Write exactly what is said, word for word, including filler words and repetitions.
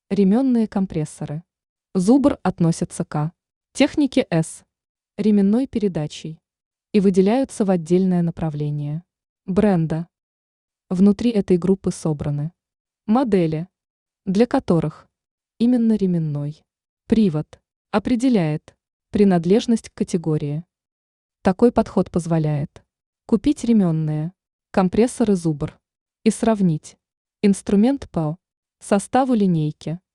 Ременные компрессоры. Зубр относятся к технике С, ременной передачей, и выделяются в отдельное направление бренда. Внутри этой группы собраны модели, для которых именно ременной привод определяет принадлежность к категории. Такой подход позволяет купить ременные компрессоры Зубр и сравнить инструмент по составу линейки